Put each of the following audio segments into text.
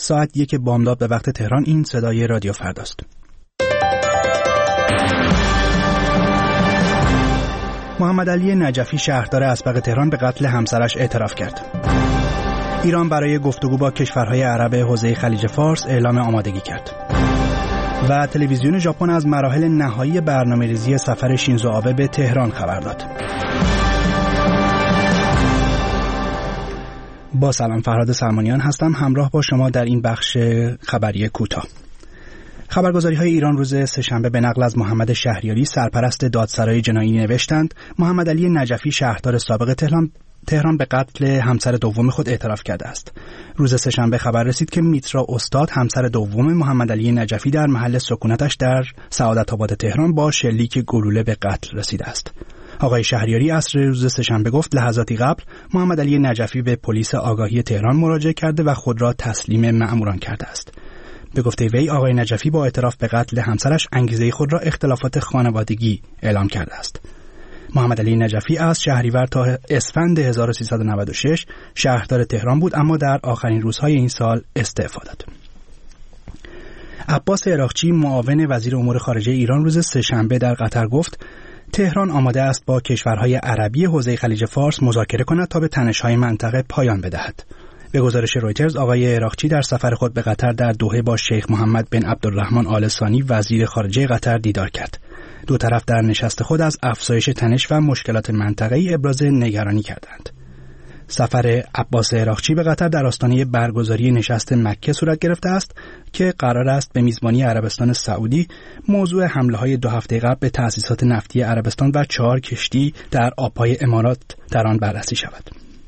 ساعت 1 بامداد به وقت تهران. این صدای رادیو فرداست. محمد علی نجفی شهردار اسبق تهران به قتل همسرش اعتراف کرد. ایران برای گفتگو با کشورهای عرب حوزه خلیج فارس اعلام آمادگی کرد. و تلویزیون ژاپن از مراحل نهایی برنامه‌ریزی سفر شینزو آبه به تهران خبر داد. با سلام، فرهاد سلمانیان هستم، همراه با شما در این بخش خبری کوتاه. خبرگزاری‌های ایران روز سه‌شنبه به نقل از محمد شهریاری سرپرست دادسرای جنایی نوشتند محمد علی نجفی شهردار سابق تهران به قتل همسر دوم خود اعتراف کرده است. روز سه‌شنبه خبر رسید که میترا استاد همسر دوم محمد علی نجفی در محل سکونتش در سعادت‌آباد تهران با شلیک گلوله به قتل رسیده است. آقای شهریاری عصر روز سه‌شنبه گفت لحظاتی قبل محمد علی نجفی به پلیس آگاهی تهران مراجعه کرده و خود را تسلیم مأموران کرده است. به گفته وی آقای نجفی با اعتراف به قتل همسرش انگیزه خود را اختلافات خانوادگی اعلام کرده است. محمد علی نجفی از شهریور تا اسفند 1396 شهردار تهران بود، اما در آخرین روزهای این سال استعفا داد. عباس عراقچی معاون وزیر امور خارجه ایران روز سه‌شنبه در قطر گفت تهران آماده است با کشورهای عربی حوزه خلیج فارس مذاکره کند تا به تنش‌های منطقه پایان بدهد. به گزارش رویترز آقای عراقچی در سفر خود به قطر در دوحه با شیخ محمد بن عبدالرحمن آل ثانی وزیر خارجه قطر دیدار کرد. دو طرف در نشست خود از افزایش تنش و مشکلات منطقه‌ای ابراز نگرانی کردند. سفر عباس عراقچی به قطر در آستانه برگزاری نشست مکه صورت گرفته است که قرار است به میزبانی عربستان سعودی موضوع حمله‌های 2 هفته قبل به تأسیسات نفتی عربستان و 4 کشتی در آبهای امارات در آن بررسی شود.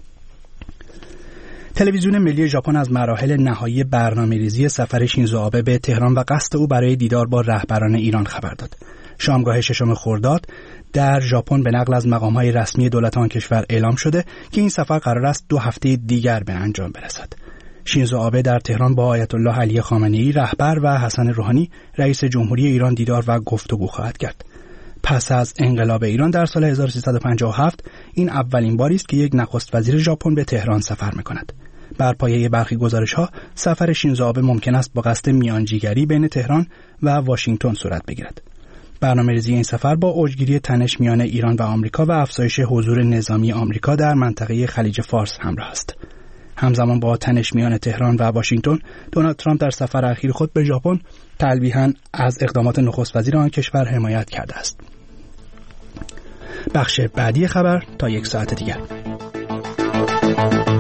تلویزیون ملی ژاپن از مراحل نهایی برنامه‌ریزی سفر شینزو آبه به تهران و قصد او برای دیدار با رهبران ایران خبر داد. شامگاه 6 خرداد در ژاپن به نقل از مقام‌های رسمی دولت آن کشور اعلام شده که این سفر قرار است 2 هفته دیگر به انجام برسد. شینزو آبه در تهران با آیت الله علی خامنه‌ای رهبر و حسن روحانی رئیس جمهوری ایران دیدار و گفتگو خواهد کرد. پس از انقلاب ایران در سال 1357 این اولین باری است که یک نخست وزیر ژاپن به تهران سفر می‌کند. بر پایه برخی گزارش‌ها سفر شینزو آبه ممکن است با قصد میانجیگری بین تهران و واشنگتن صورت بگیرد. برنامه‌ریزی این سفر با اوجگیری تنش میان ایران و آمریکا و افزایش حضور نظامی آمریکا در منطقه خلیج فارس همراه است. همزمان با تنش میان تهران و واشنگتن، دونالد ترامپ در سفر اخیر خود به ژاپن تلویحاً از اقدامات نخست وزیر آن کشور حمایت کرده است. بخش بعدی خبر تا 1 ساعت دیگر.